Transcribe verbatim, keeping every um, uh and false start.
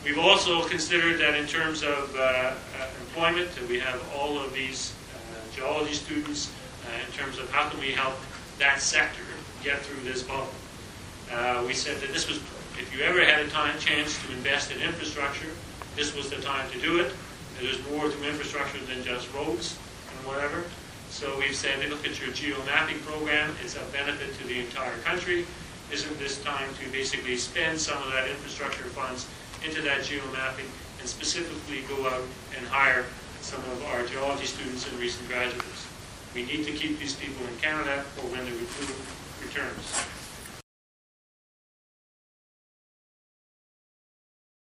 We've also considered that in terms of uh, uh, employment, that we have all of these uh, geology students uh, in terms of how can we help that sector get through this bubble. Uh, we said that this was, if you ever had a time, chance to invest in infrastructure, this was the time to do it. There's more to infrastructure than just roads and whatever. So we've said, look at your geomapping program. It's a benefit to the entire country. Isn't this time to basically spend some of that infrastructure funds into that geomapping and specifically go out and hire some of our geology students and recent graduates? We need to keep these people in Canada for when the recruit returns.